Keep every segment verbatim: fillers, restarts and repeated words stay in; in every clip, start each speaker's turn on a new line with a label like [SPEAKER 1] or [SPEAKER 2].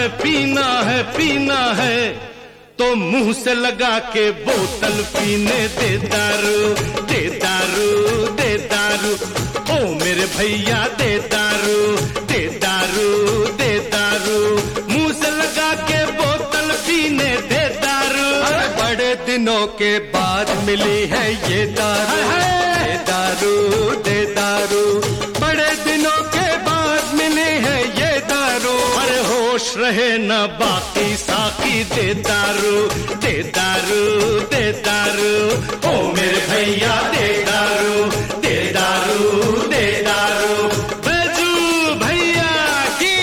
[SPEAKER 1] है पीना है पीना है तो मुंह से लगा के बोतल पीने दे दारू, दे दारू, दे दारू, ओ मेरे भैया दे दारू, दे दारू, दे दारू, मुंह से लगा के बोतल पीने दे दारू।
[SPEAKER 2] बड़े दिनों के बाद मिली है ये दारू, दे दारू, दे दारू, बड़े दिनों के बाद मिली है ये दारू।
[SPEAKER 1] अरे होश रहे न बाकी साकी दे दारू, दे दारू, दे दारू, ओ मेरे भैया दे दारू, दे दारू, दे दारू, बैजू भैया की।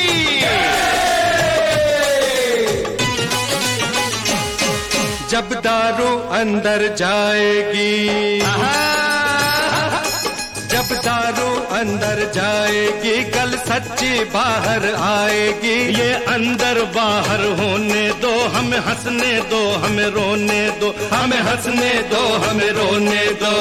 [SPEAKER 2] जब दारू अंदर जाएगी, जब दारू अंदर जाएगी कल सच्ची बाहर आएगी।
[SPEAKER 1] ये अंदर बाहर होने दो, हमें हंसने दो, हमें रोने दो, हमें हंसने दो, हमें रोने दो।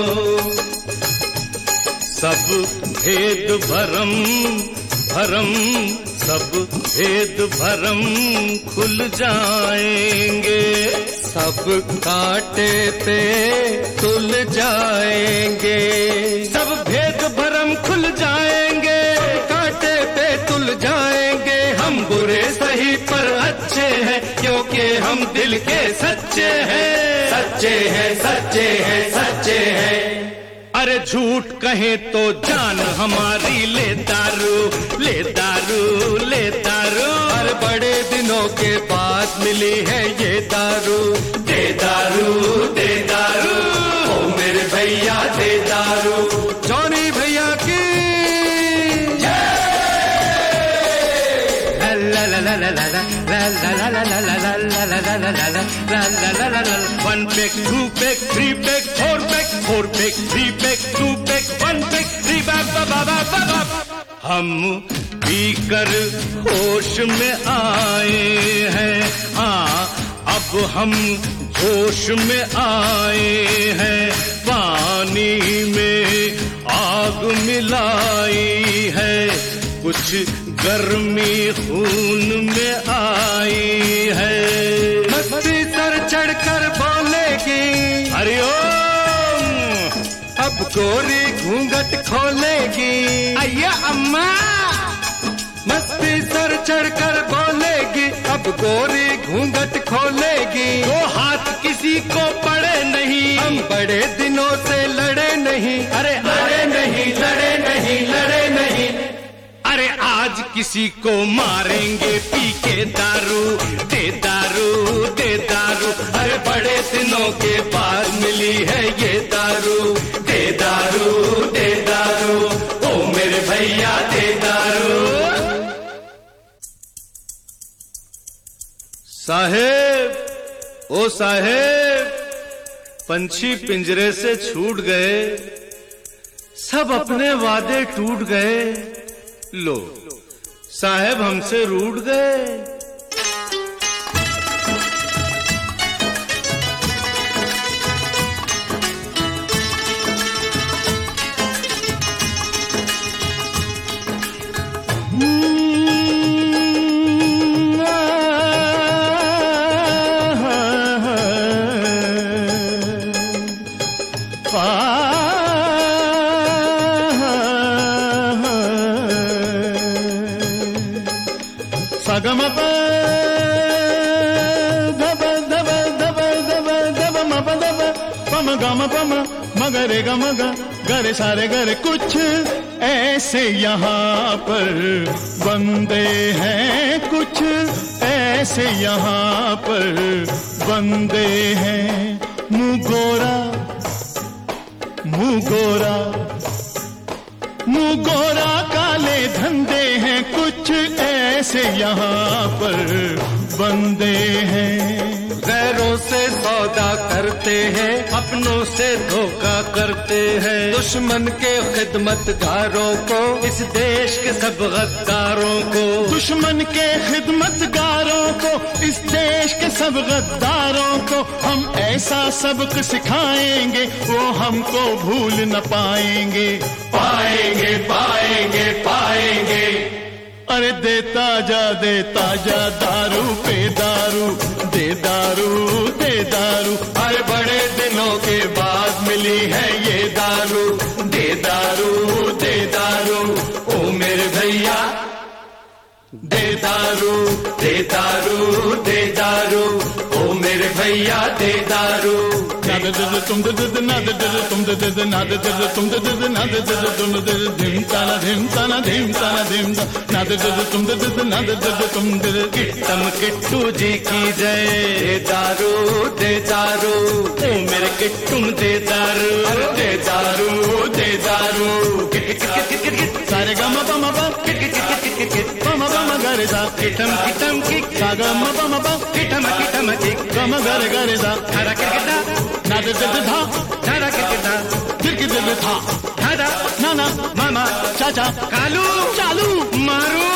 [SPEAKER 1] सब भेद भरम भरम, सब भेद भरम खुल जाएंगे,
[SPEAKER 2] सब कांटे पे तुल जाएंगे,
[SPEAKER 1] सब भेद भरम खुल जाएंगे,
[SPEAKER 2] कांटे पे तुल जाएंगे।
[SPEAKER 1] हम बुरे सही पर अच्छे हैं क्योंकि हम दिल के सच्चे हैं,
[SPEAKER 2] सच्चे हैं, सच्चे हैं, सच्चे हैं।
[SPEAKER 1] अरे झूठ कहे तो जान हमारी ले दारू, ले दारू, ले दारू।
[SPEAKER 2] हर बड़े दिनों के बाद मिली है ये दारू,
[SPEAKER 1] दे दारू, दे दारू,
[SPEAKER 2] ओ मेरे भैया दे दारू। जॉनी भैया की
[SPEAKER 1] one peg, two peg, three peg, four peg, four peg, three peg, two peg, one peg, three back, बाबा बाबा बाबा। हम पीकर होश में आए हैं, हाँ अब हम होश में आए हैं। पानी में आग मिलाई है, कुछ गर्मी खून में आई है।
[SPEAKER 2] मस्ती सर चढ़कर बोलेगी
[SPEAKER 1] हरिओम,
[SPEAKER 2] अब गोरी घूंघट खोलेगी।
[SPEAKER 1] अय्या अम्मा,
[SPEAKER 2] मस्ती सर चढ़कर बोलेगी अब गोरी घूंघट खोलेगी।
[SPEAKER 1] वो हाथ किसी को पड़े नहीं,
[SPEAKER 2] हम बड़े दिनों से लड़े नहीं,
[SPEAKER 1] अरे
[SPEAKER 2] लड़े नहीं, लड़े नहीं, लड़े नहीं।
[SPEAKER 1] अरे आज किसी को मारेंगे पी के दारू, दे दारू, दे दारू।
[SPEAKER 2] अरे बड़े दिनों के बाद मिली है ये दारू, दे दारू, दे दारू, ओ मेरे भैया दे दारू।
[SPEAKER 1] साहेब, ओ साहेब, पंछी पिंजरे से छूट गए, सब अपने वादे टूट गए। लो साहेब हमसे रूठ गए।
[SPEAKER 3] सगम प धब धब धब धब धब मप धब पम गम पम मगरे गम ग गरे सारे गरे। कुछ ऐसे यहाँ पर बंदे हैं, कुछ ऐसे यहाँ पर बंदे हैं। मुँह गोरा मुँह गोरा मुँह गोरा काले धंधे हैं, कुछ ऐसे यहाँ पर बंदे हैं।
[SPEAKER 2] गैरों से सौदा करते हैं,
[SPEAKER 1] अपनों से धोखा करते हैं।
[SPEAKER 2] दुश्मन के खिदमतगारों को,
[SPEAKER 1] इस देश के सब गद्दारों को,
[SPEAKER 3] दुश्मन के खिदमतगारों को, इस देश के सब गद्दारों को हम ऐसा सबक सिखाएंगे वो हमको भूल न पाएंगे।
[SPEAKER 2] पाएंगे पाएंगे पाएंगे।
[SPEAKER 3] अरे देता जा देता जा दारू पे दारू, दे दारू दे दारू।
[SPEAKER 2] अरे बड़े दिनों के बाद मिली है ये दारू, दे दारू दे दारू ओ मेरे भैया। दे दारू दे दारू दे दारू ओ मेरे भैया दे दारू।
[SPEAKER 3] ना दे दे तुम दे दे ना दे दे तुम दे दे ना दे दे तुम दे दे ना दे दे तुम दे दे धिम ताना धिम ताना धिम ताना धिम ना दे दे तुम दे दे ना दे दे तुम दे दे।
[SPEAKER 1] किट्टम किट्टू जी की जय।
[SPEAKER 2] दे दारू दे दारू
[SPEAKER 1] ओ मेरे किट्टुम दे दारू,
[SPEAKER 2] दे दारू दे दारू।
[SPEAKER 3] सारे गा मा पा मा पा पा मा पा मा गा रे सा।
[SPEAKER 1] किटम किटम किक
[SPEAKER 3] सा गा मा पा मा पा
[SPEAKER 1] किटम किटम किक
[SPEAKER 3] गा मा गा रे गा रे सा।
[SPEAKER 1] धारा किरकिटा
[SPEAKER 3] ना दे दे धा
[SPEAKER 1] धारा किरकिटा
[SPEAKER 3] फिर के दे दे था
[SPEAKER 1] धारा
[SPEAKER 3] ना ना
[SPEAKER 1] मामा
[SPEAKER 3] चाचा
[SPEAKER 1] कालू
[SPEAKER 3] चालू
[SPEAKER 1] मारू